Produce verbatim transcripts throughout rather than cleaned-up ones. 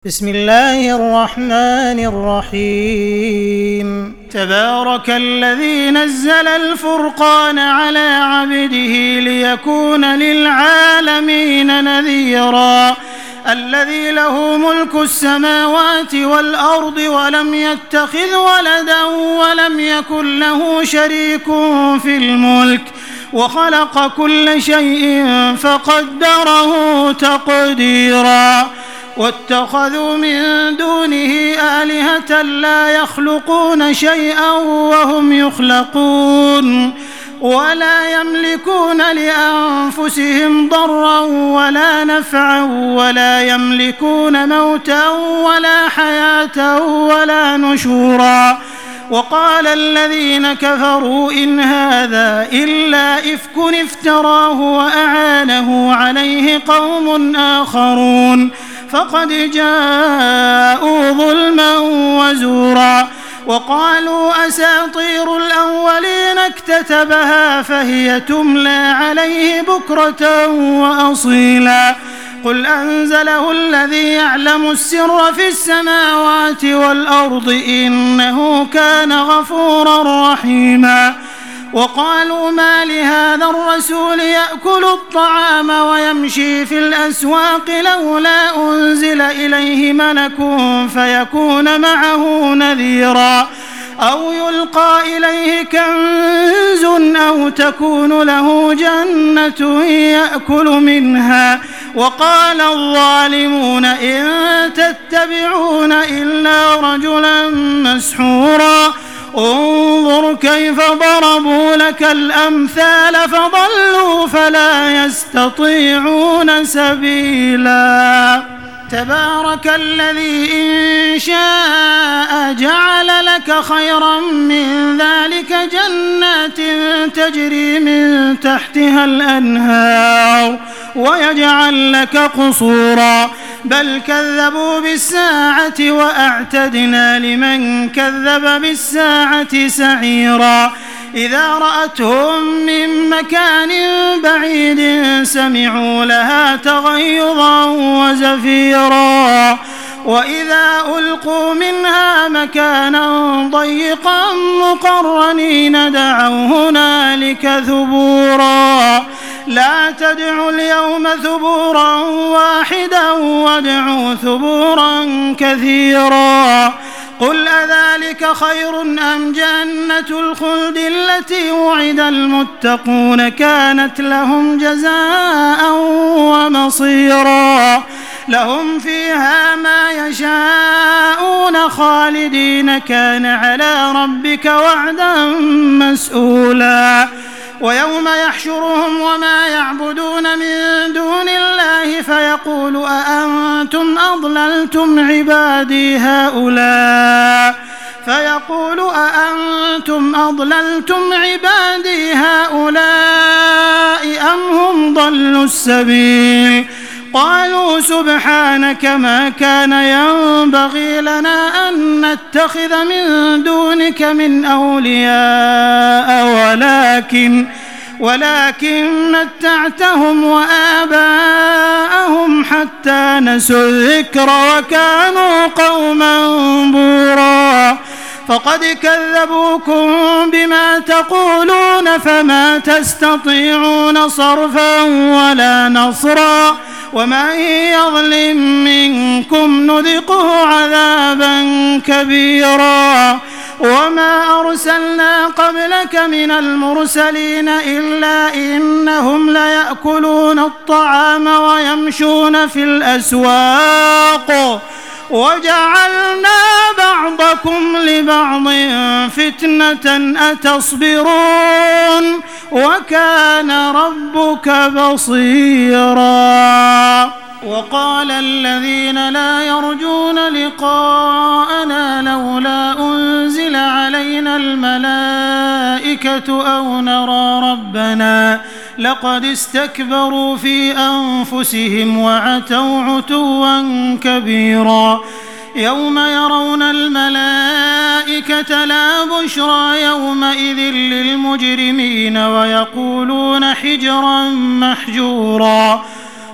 بسم الله الرحمن الرحيم تبارك الذي نزل الفرقان على عبده ليكون للعالمين نذيرا الذي له ملك السماوات والأرض ولم يتخذ ولدا ولم يكن له شريك في الملك وخلق كل شيء فقدره تقديرا واتخذوا من دونه آلهة لا يخلقون شيئا وهم يخلقون ولا يملكون لأنفسهم ضرا ولا نفعا ولا يملكون موتا ولا حياة ولا نشورا وقال الذين كفروا إن هذا إلا إفك افتراه وأعانه عليه قوم آخرون فقد جاءوا ظلما وزورا وقالوا أساطير الأولين اكتتبها فهي تملى عليه بكرة وأصيلا قل أنزله الذي يعلم السر في السماوات والأرض إنه كان غفورا رحيما وقالوا ما لهذا الرسول يأكل الطعام ويمشي في الأسواق لولا أنزل إليه ملك فيكون معه نذيرا أو يلقى إليه كنز أو تكون له جنة يأكل منها وقال الظالمون إن تتبعون إلا رجلا مسحورا انظر كيف ضربوا لك الأمثال فضلوا فلا يستطيعون سبيلا تبارك الذي إن شاء جعل لك خيرا من ذلك جنات تجري من تحتها الأنهار ويجعل لك قصورا بل كذبوا بالساعة وأعتدنا لمن كذب بالساعة سعيرا إذا رأتهم من مكان بعيد سمعوا لها تغيظا وزفيرا وإذا ألقوا منها مكانا ضيقا مقرنين دعوا هنالك ثبورا لا تدعوا اليوم ثبورا واحدا وادعوا ثبورا كثيرا قل أذلك خير أم جنة الخلد التي وعد المتقون كانت لهم جزاء ومصيرا لهم فيها ما يشاءون خالدين كان على ربك وعدا مسؤولا ويوم يحشرهم وما يعبدون من دون الله فيقول أأنتم أضللتم عبادي هؤلاء فيقول أأنتم أضللتم عبادي هؤلاء أم هم ضلوا السبيل قالوا سبحانك ما كان ينبغي لنا أن نتخذ من دونك من أولياء ولكن ولكن متعتهم وآباءهم حتى نسوا الذكر وكانوا قوما بورا فقد كذبوكم بما تقولون فما تستطيعون صرفا ولا نصرا ومن يظلم منكم نذقه عذابا كبيرا وما أرسلنا قبلك من المرسلين إلا إنهم ليأكلون الطعام ويمشون في الأسواق وجعلنا بعضكم لبعض فتنة أتصبرون وكان ربك بصيرا وقال الذين لا يرجون لقاءنا لولا أنزل علينا الملائكة أو نرى ربنا لقد استكبروا في أنفسهم وعتوا عتوا كبيرا يوم يرون الملائكة لا بشرى يومئذ للمجرمين ويقولون حجرا محجورا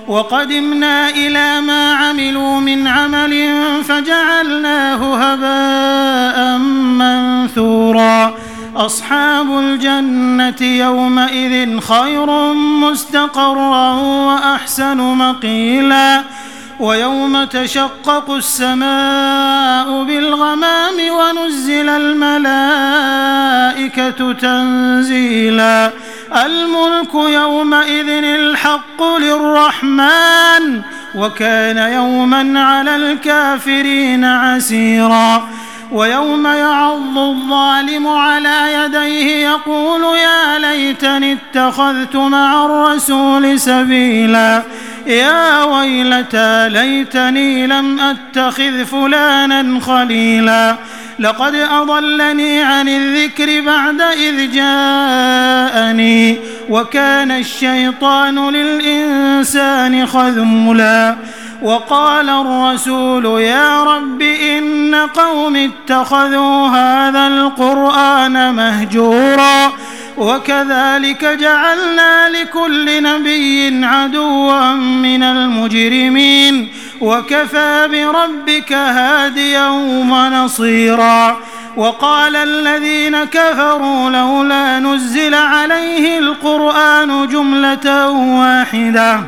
وقدمنا إلى ما عملوا من عمل فجعلناه هباء منثورا أصحاب الجنة يومئذ خير مستقرا وأحسن مقيلا ويوم تشقق السماء بالغمام ونزل الملائكة تنزيلا الملك يومئذ الحق للرحمن وكان يوما على الكافرين عسيرا ويوم يعض الظالم على يديه يقول يا ليتني اتخذت مع الرسول سبيلا يا ويلتى ليتني لم أتخذ فلانا خليلا لقد أضلني عن الذكر بعد إذ جاءني وكان الشيطان للإنسان خذولا وقال الرسول يا رب إن قوم اتخذوا هذا القرآن مهجورا وكذلك جعلنا لكل نبي عدوا من المجرمين وكفى بربك هاديا ونصيرا وقال الذين كفروا لولا نزل عليه القرآن جملة واحدة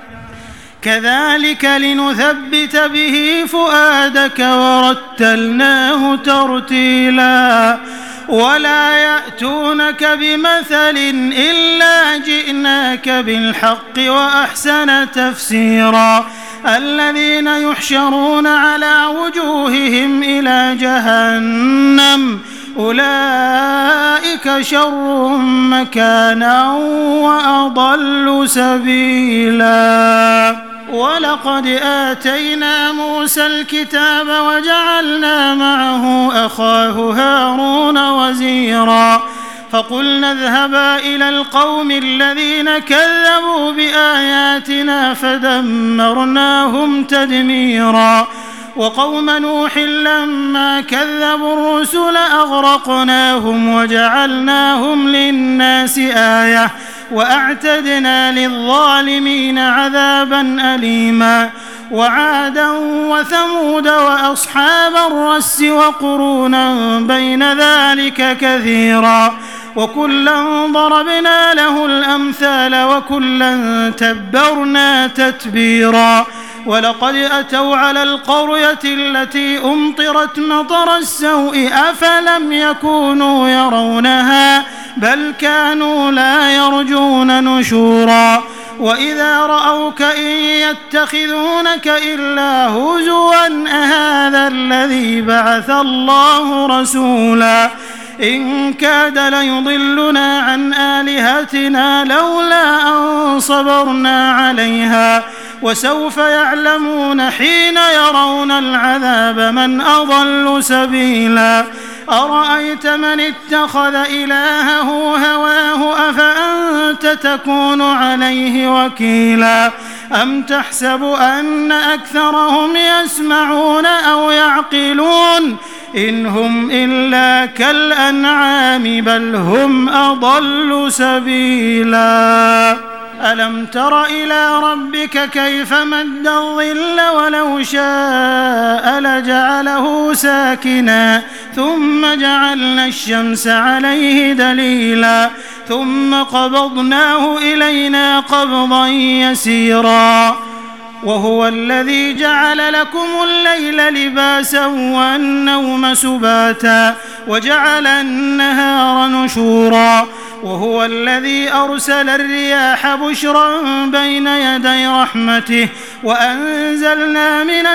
كذلك لنثبت به فؤادك ورتلناه ترتيلا ولا يأتونك بمثل إلا جئناك بالحق وأحسن تفسيرا الذين يحشرون على وجوههم إلى جهنم أولئك شر مكانا وأضل سبيلا ولقد آتينا موسى الكتاب وجعلنا معه أخاه هارون وزيرا فقلنا اذهبا إلى القوم الذين كذبوا بآياتنا فدمرناهم تدميرا وقوم نوح لما كذبوا الرسل أغرقناهم وجعلناهم للناس آية وأعتدنا للظالمين عذابا أليما وعادا وثمود وأصحاب الرس وقرونا بين ذلك كثيرا وكلا ضربنا له الأمثال وكلا تبرنا تتبيرا ولقد أتوا على القرية التي أمطرت مطر السوء أفلم يكونوا يرونها بل كانوا لا يرجون نشورا وإذا رأوك إن يتخذونك إلا هزوا أهذا الذي بعث الله رسولا إن كاد ليضلنا عن آلهتنا لولا أن صبرنا عليها وسوف يعلمون حين يرون العذاب من أضل سبيلا أرأيت من اتخذ إلهه هواه أفأنت تكون عليه وكيلا أم تحسب أن أكثرهم يسمعون أو يعقلون إن هم إلا كالأنعام بل هم أضل سبيلا ألم تر إلى ربك كيف مد الظل ولو شاء لجعله ساكنا ثم جعلنا الشمس عليه دليلا ثم قبضناه إلينا قبضا يسيرا وهو الذي جعل لكم الليل لباسا والنوم سباتا وجعل النهار نشورا وهو الذي أرسل الرياح بشرا بين يدي رحمته وأنزلنا من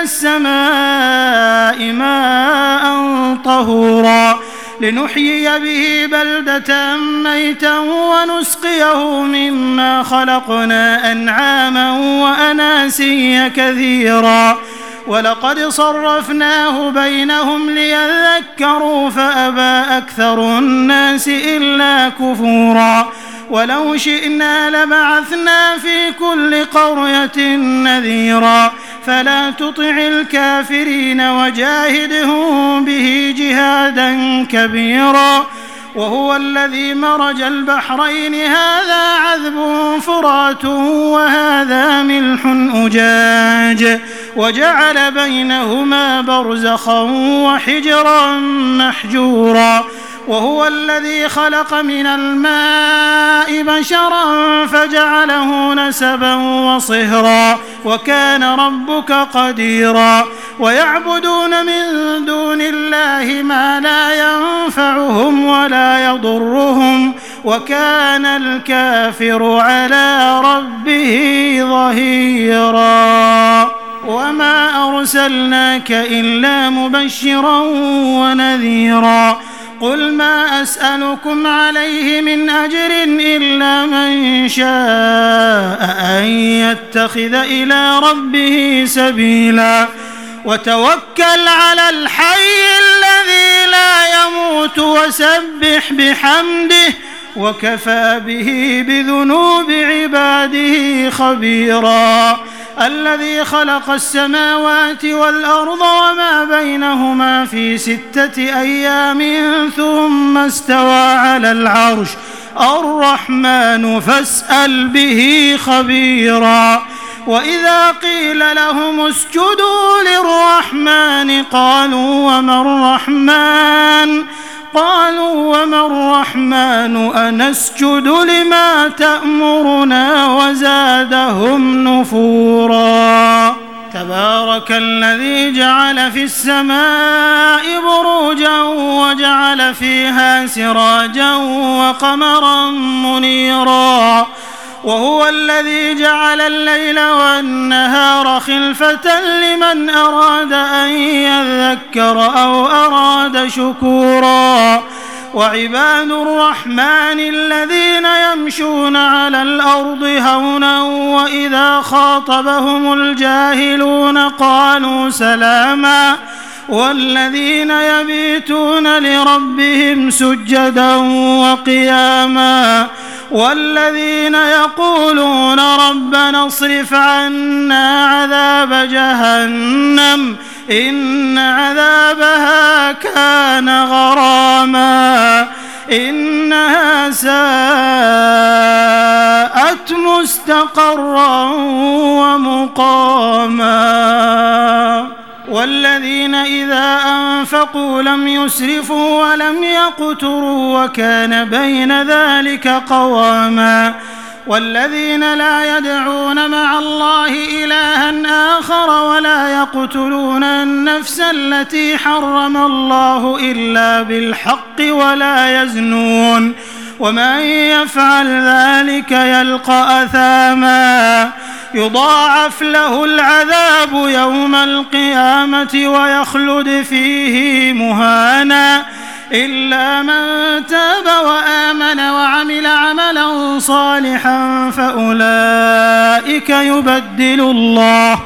السماء ماء طهورا لنحيي به بلدة ميتا ونسقيه مما خلقنا أنعاما وأناسيا كثيرا ولقد صرفناه بينهم ليذكروا فأبى أكثر الناس إلا كفورا ولو شئنا لبعثنا في كل قرية نذيرا فلا تطع الكافرين وجاهدهم به جهادا كبيرا وهو الذي مرج البحرين هذا عذب فرات وهذا ملح أجاج وجعل بينهما برزخا وحجرا محجورا وهو الذي خلق من الماء بشرا فجعله نسبا وصهرا وكان ربك قديرا ويعبدون من دون الله ما لا ينفعهم ولا يضرهم وكان الكافر على ربه ظهيرا وما أرسلناك إلا مبشرا ونذيرا قل ما أسألكم عليه من أجر إلا من شاء أن يتخذ إلى ربه سبيلا وتوكل على الحي الذي لا يموت وسبح بحمده وكفى به بذنوب عباده خبيرا الذي خلق السماوات والأرض وما بينهما في ستة أيام ثم استوى على العرش الرحمن فاسأل به خبيرا وإذا قيل لهم اسجدوا للرحمن قالوا وما الرحمن قالوا وما الرحمن أنسجد لما تأمرنا وزادهم نفورا تبارك الذي جعل في السماء بروجا وجعل فيها سراجا وقمرا منيرا وهو الذي جعل الليل والنهار خلفة لمن أراد أن يذكر أو أراد شكورا وعباد الرحمن الذين يمشون على الأرض هونا وإذا خاطبهم الجاهلون قالوا سلاما والذين يبيتون لربهم سجدا وقياما والذين يقولون ربنا اصرف عنا عذاب جهنم إن عذابها كان غراما إنها ساءت مستقرا ومقاما والذين إذا أنفقوا لم يسرفوا ولم يقتروا وكان بين ذلك قواما والذين لا يدعون مع الله إلها آخر ولا يقتلون النفس التي حرم الله إلا بالحق ولا يزنون ومن يفعل ذلك يلقى أثاما يضاعف له العذاب يوم القيامة ويخلد فيه مهانا إلا من تاب وآمن وعمل عملا صالحا فأولئك يبدل الله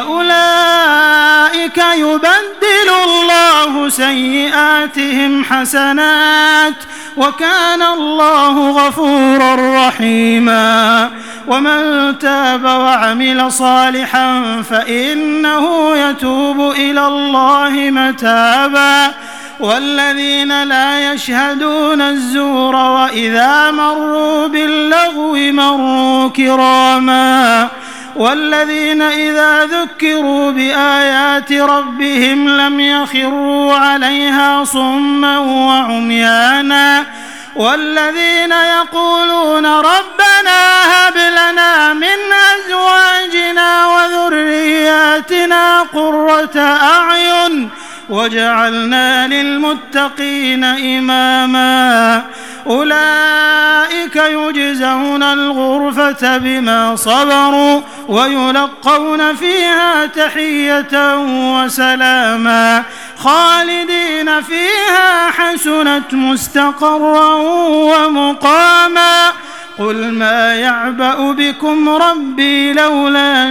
فأولئك يبدل الله سيئاتهم حسنات وكان الله غفورا رحيما ومن تاب وعمل صالحا فإنه يتوب إلى الله متابا والذين لا يشهدون الزور وإذا مروا باللغو مروا كراما والذين إذا ذكروا بآيات ربهم لم يخروا عليها صما وعميانا والذين يقولون ربنا هب لنا من أزواجنا وذرياتنا قرة أعين وجعلنا للمتقين إماما أولئك يجزون الغرفة بما صبروا ويلقون فيها تحية وسلاما خالدين فيها حسنت مستقرا ومقاما قل ما يعبأ بكم ربي لولا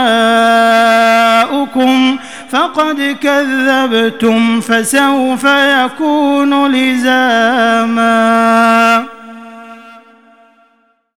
دعاؤكم فقد كذبتم فسوف يكون لزاما.